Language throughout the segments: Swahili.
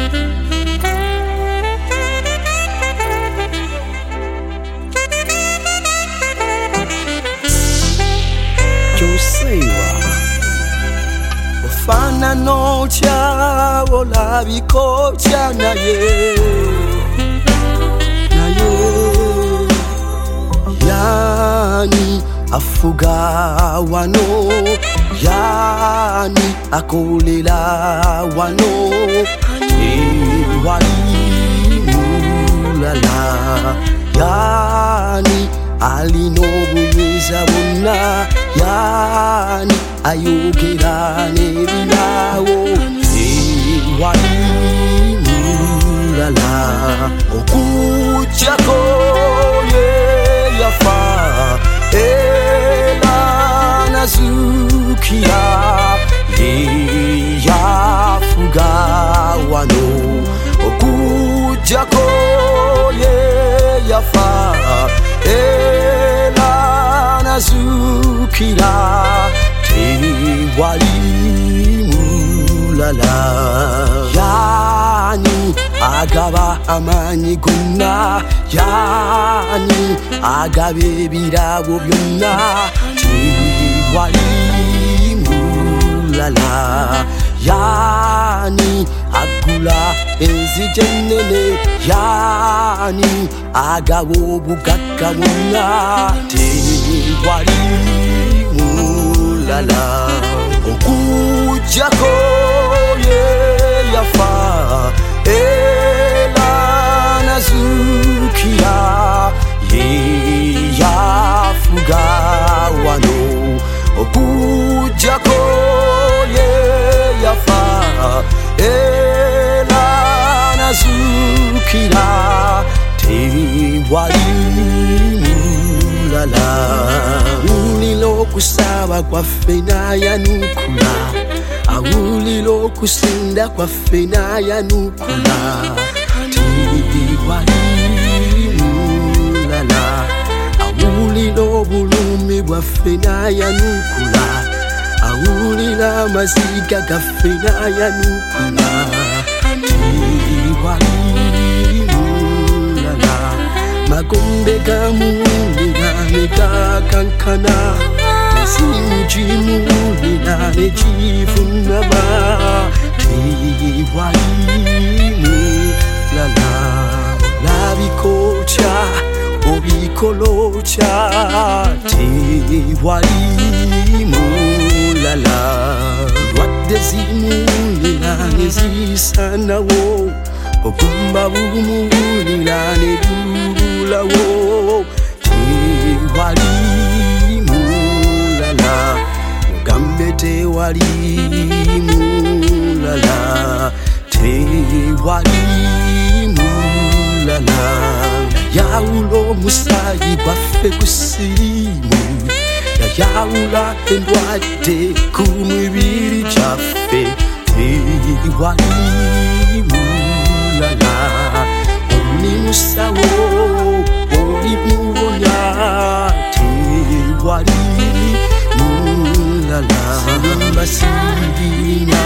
Fana nocha ola bikocha naye yani afuga wano yani akolela wano wali mulala yani alinobuyiza bonna yani ayogera n'ebirawo wali mulala okujjako ye yafa era nazukira ye yafuga wano okujjako ye yafa era nazukira wali mulala yani agaba amanyi gonna yani agaba ebirago byonna wali mulala yani agula enzige ennene yani agaba obugagga bwonna wali mulala okujjako ye yafa era nazukira ye yafuga wano okujjako ye yafa era nazukira tewali mulala awulira okusaba kwaffe n'ayanukula awulira okusinda kwaffe n'ayanukula tewali mulala awulira obulumi bwaffe n'ayanukula awulira amaziga gaffe n'ayanukula tewali mulala magombe gamuwulira ne gakankana esimu gimuwulira ne givunama tewali mulala olabikotya obikolotya tewali mulala lwadde zimuwulira ne zisanawo obumba bumuwulira ne bubulawo tewali mulala mugambe tewali mulala tewali mulala yayawula omusaayi gwaffe ku ssiimu yayawula endwadde ku mibiri gyaffe tewali mulala oli musawo oli muwonya tewali mulala masirina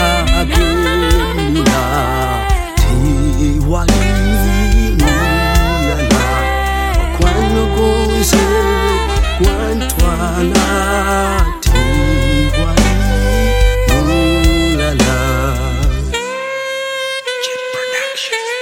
agenda tewali mulala okwanogonze kwantwala tewali mulala. Jet Production.